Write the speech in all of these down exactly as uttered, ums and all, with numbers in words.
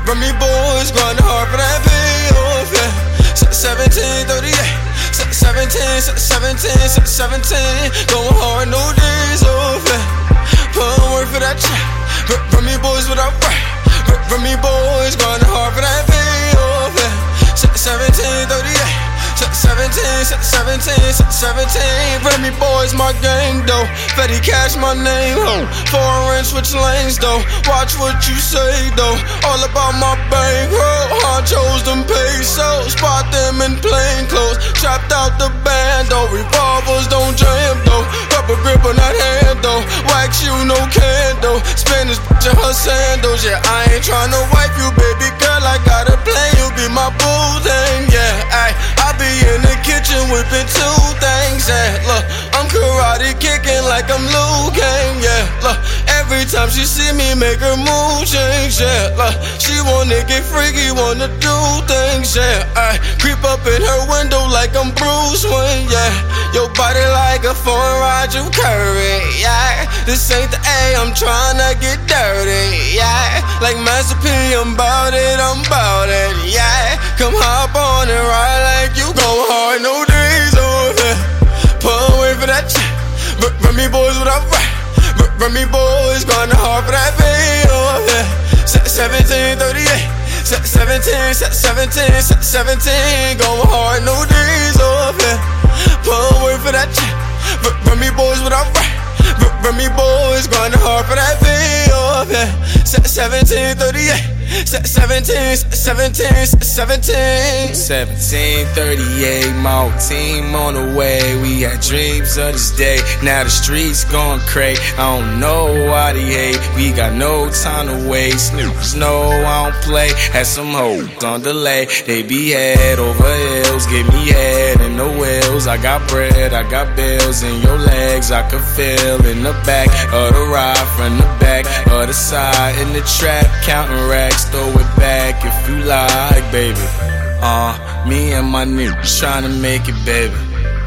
Run me boys, going hard for that payoff, yeah. seventeen thirty-eight, seventeen, seventeen, seventeen, going hard, no days off, yeah. Putting work for that check. Run me boys without right. Run me boys, going hard for that payoff, yeah. seventeen thirty-eight, seventeen, seventeen, seventeen. Run me boys, my gang though. Fetty Cash, my name, ho. Foreign switch lanes though. Watch what you say though. All about my bankroll. Honchos, them pesos. Spot them in plain clothes. Chopped out the band though. Revolvers don't jam though. Rubber grip on that hand though. Wax you, no candle. Spanish bitch in her sandals. Yeah, I ain't tryna wipe you, baby girl. I gotta play you, be my boo thing. Yeah, ayy. I be in the kitchen whipping two things. Yeah, look, I'm karate kicking like I'm Liu Kang. Yeah, look, every time she see me make her mood change. Yeah, look, she wanna get freaky, wanna do things. Yeah, I creep up in her window like I'm Bruce Wayne. Yeah, your body like a foreign Roger Curry. Yeah, this ain't the A, I'm tryna get dirty. Yeah, like Master P, I'm bout it, I'm bout it. Yeah, come hop on and ride like you go hard, no days off, yeah. Put away for that check. Run me boys without right. Run me boys, going hard for that payoff, yeah. seventeen thirty-eight, seventeen, seventeen, seventeen, going hard, no days off, yeah. Put away for that check. Run me boys without right. Run me boys, going hard for that payoff, yeah. seventeen thirty-eight. seventeen, seventeen, seventeen. seventeen thirty-eight, my whole team on the way. We had dreams of this day, now the streets going crazy. I don't know why they hate, we got no time to waste. Niggas know I don't play, had some hoes on delay. They be head over heels, give me head in the wheels. I got bread, I got bills in your legs, I can feel in the back of the ride, from the back of the side, in the trap, counting racks. Throw it back if you like, baby. Uh, me and my niggas tryna make it, baby.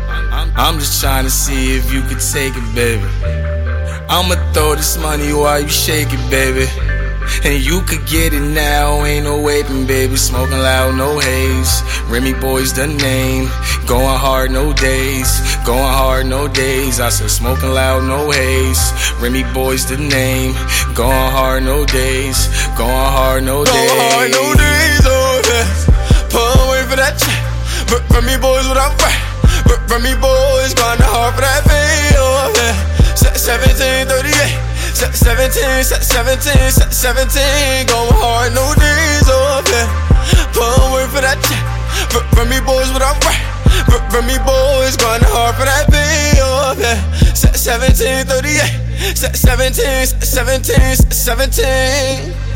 I'm just tryna see if you could take it, baby. I'ma throw this money while you shake it, baby. And you could get it now, ain't no waiting, baby. Smoking loud, no haze. Remy Boy's the name. Going hard, no days. Going hard, no days. I said smoking loud, no haze. Remy Boy's the name. Going hard, no days. Going hard, no days. Going hard, no days, oh yeah. Put away for that check. Remy Boys without right. Remy Boys going hard for that payoff, yeah. seventeen thirty-eight. seventeen, seventeen, seventeen, going hard, no days off, yeah. Put away for that check. Run me boys without right. Run me boys, going hard for that payoff, yeah. seventeen thirty-eight, seventeen, seventeen, seventeen.